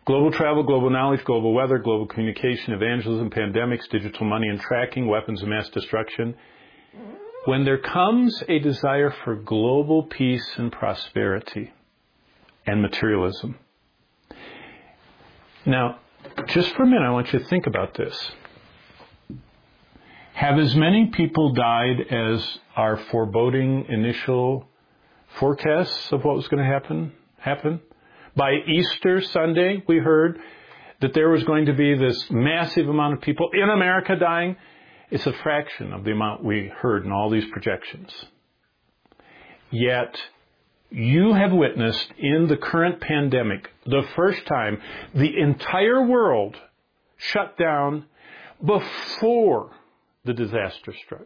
Global travel, global knowledge, global weather, global communication, evangelism, pandemics, digital money and tracking, weapons of mass destruction. When there comes a desire for global peace and prosperity and materialism. Now, just for a minute, I want you to think about this. Have as many people died as our foreboding initial forecasts of what was going to happen? By Easter Sunday, we heard that there was going to be this massive amount of people in America dying. It's a fraction of the amount we heard in all these projections. Yet, you have witnessed in the current pandemic, the first time the entire world shut down before the disaster struck.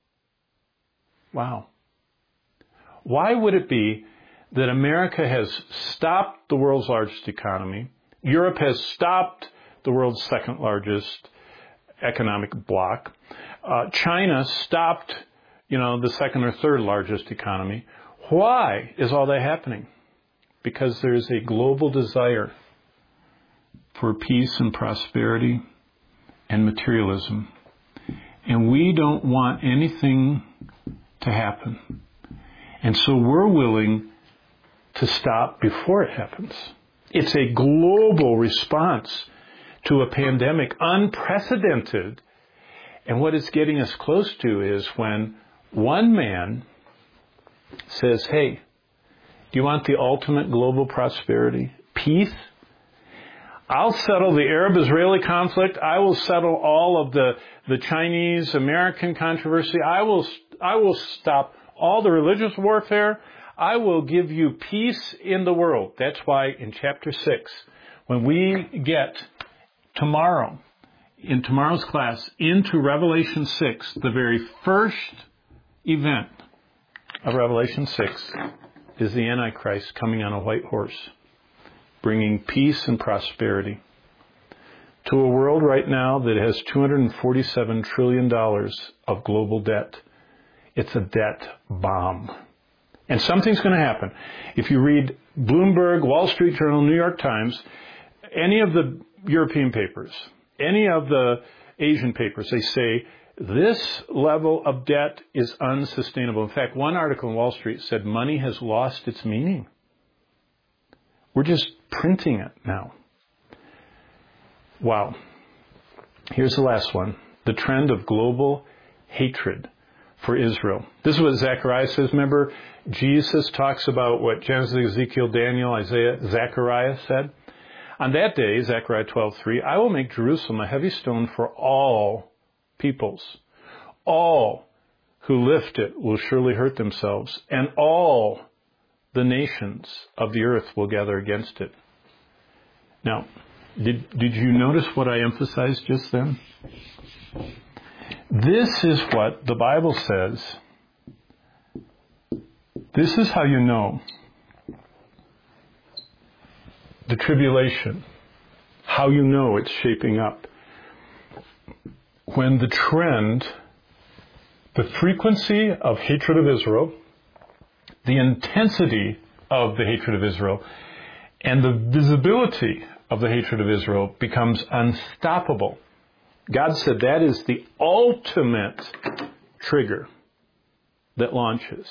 Wow. Why would it be that America has stopped the world's largest economy, Europe has stopped the world's second largest economic bloc, China stopped, the second or third largest economy? Why is all that happening? Because there's a global desire for peace and prosperity and materialism. And we don't want anything to happen. And so we're willing to stop before it happens. It's a global response to a pandemic, unprecedented. And what it's getting us close to is when one man says, hey, do you want the ultimate global prosperity? Peace? I'll settle the Arab-Israeli conflict. I will settle all of the Chinese-American controversy. I will stop all the religious warfare. I will give you peace in the world. That's why in chapter 6, when we get tomorrow, in tomorrow's class, into Revelation 6, the very first event of Revelation 6 is the Antichrist coming on a white horse, bringing peace and prosperity to a world right now that has $247 trillion of global debt. It's a debt bomb. And something's going to happen. If you read Bloomberg, Wall Street Journal, New York Times, any of the European papers, any of the Asian papers, they say this level of debt is unsustainable. In fact, one article in Wall Street said money has lost its meaning. We're just printing it now. Wow. Here's the last one. The trend of global hatred for Israel. This is what Zechariah says. Remember, Jesus talks about what Genesis, Ezekiel, Daniel, Isaiah, Zechariah said. On that day, Zechariah 12:3, I will make Jerusalem a heavy stone for all peoples. All who lift it will surely hurt themselves, and all the nations of the earth will gather against it. Now, did you notice what I emphasized just then? This is what the Bible says. This is how you know the tribulation, how you know it's shaping up. When the trend, the frequency of hatred of Israel, the intensity of the hatred of Israel, and the visibility of the hatred of Israel becomes unstoppable. God said that is the ultimate trigger that launches.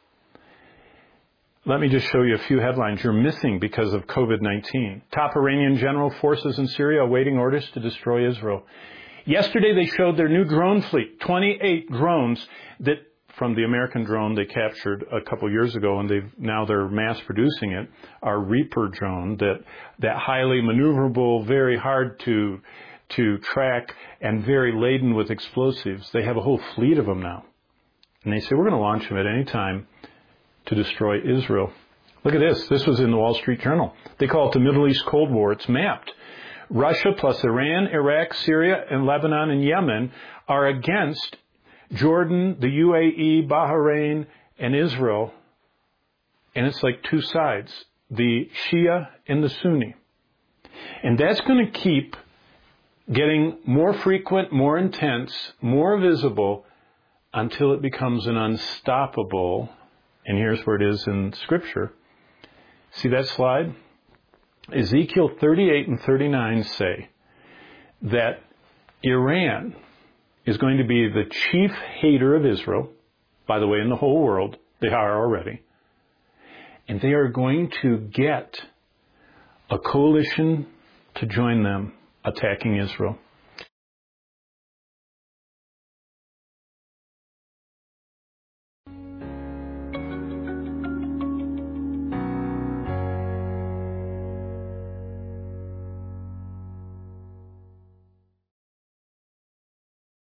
Let me just show you a few headlines you're missing because of COVID-19. Top Iranian general forces in Syria awaiting orders to destroy Israel. Yesterday they showed their new drone fleet, 28 drones that from the American drone they captured a couple years ago, and they're mass producing it, our Reaper drone, that highly maneuverable, very hard to track, and very laden with explosives. They have a whole fleet of them now. And they say, we're going to launch them at any time to destroy Israel. Look at this. This was in the Wall Street Journal. They call it the Middle East Cold War. It's mapped. Russia plus Iran, Iraq, Syria, and Lebanon and Yemen are against Jordan, the UAE, Bahrain, and Israel. And it's like two sides, the Shia and the Sunni. And that's going to keep getting more frequent, more intense, more visible until it becomes an unstoppable, and here's where it is in Scripture. See that slide? Ezekiel 38 and 39 say that Iran is going to be the chief hater of Israel, by the way, in the whole world. They are already. And they are going to get a coalition to join them attacking Israel.